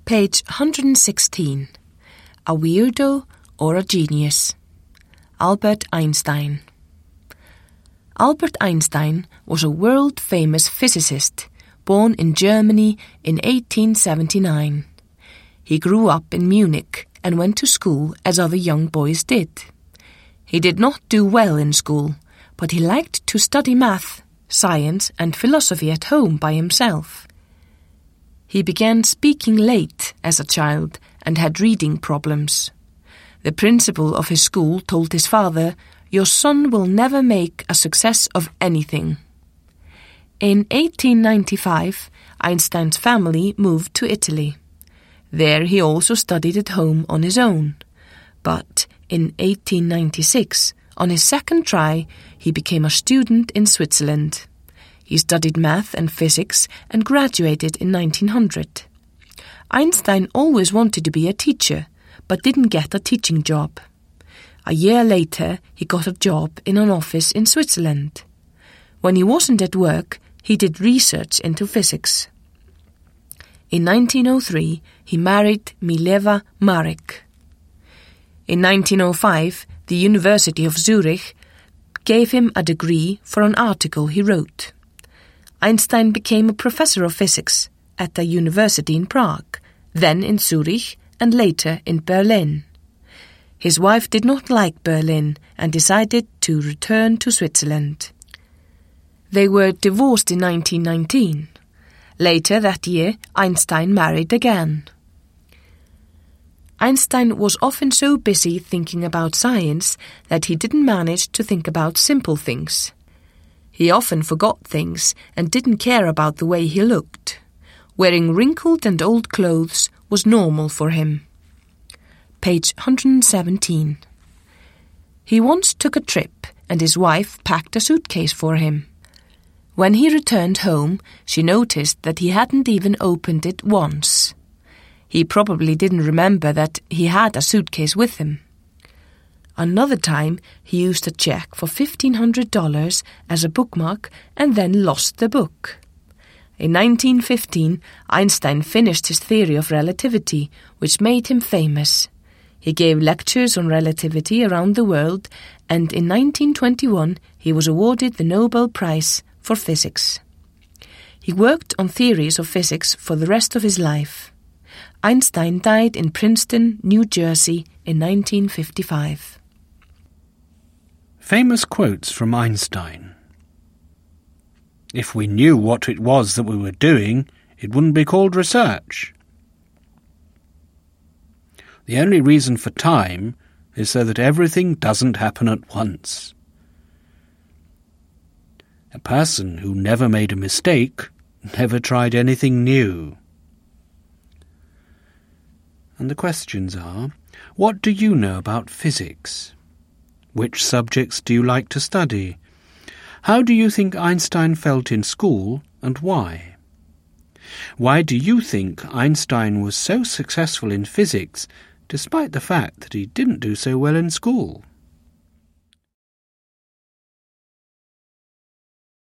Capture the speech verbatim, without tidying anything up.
Page one hundred sixteen. A weirdo or a genius? Albert Einstein. Albert Einstein was a world-famous physicist born in Germany in eighteen seventy-nine. He grew up in Munich and went to school as other young boys did. He did not do well in school, but he liked to study math, science and philosophy at home by himself. He began speaking late as a child and had reading problems. The principal of his school told his father, "Your son will never make a success of anything." In eighteen ninety-five, Einstein's family moved to Italy. There he also studied at home on his own. But in eighteen ninety-six, on his second try, he became a student in Switzerland. He studied math and physics and graduated in nineteen hundred. Einstein always wanted to be a teacher, but didn't get a teaching job. A year later, he got a job in an office in Switzerland. When he wasn't at work, he did research into physics. In nineteen oh three, he married Mileva Marek. In nineteen oh five, the University of Zurich gave him a degree for an article he wrote. Einstein became a professor of physics at the university in Prague, then in Zurich, and later in Berlin. His wife did not like Berlin and decided to return to Switzerland. They were divorced in nineteen nineteen. Later that year, Einstein married again. Einstein was often so busy thinking about science that he didn't manage to think about simple things. He often forgot things and didn't care about the way he looked. Wearing wrinkled and old clothes was normal for him. Page one hundred seventeen. He once took a trip and his wife packed a suitcase for him. When he returned home, she noticed that he hadn't even opened it once. He probably didn't remember that he had a suitcase with him. Another time, he used a check for fifteen hundred dollars as a bookmark and then lost the book. In nineteen fifteen, Einstein finished his theory of relativity, which made him famous. He gave lectures on relativity around the world, and in nineteen twenty-one, he was awarded the Nobel Prize for Physics. He worked on theories of physics for the rest of his life. Einstein died in Princeton, New Jersey in nineteen fifty-five. Famous quotes from Einstein. If we knew what it was that we were doing, it wouldn't be called research. The only reason for time is so that everything doesn't happen at once. A person who never made a mistake never tried anything new. And the questions are, what do you know about physics? Which subjects do you like to study? How do you think Einstein felt in school, and why? Why do you think Einstein was so successful in physics, despite the fact that he didn't do so well in school?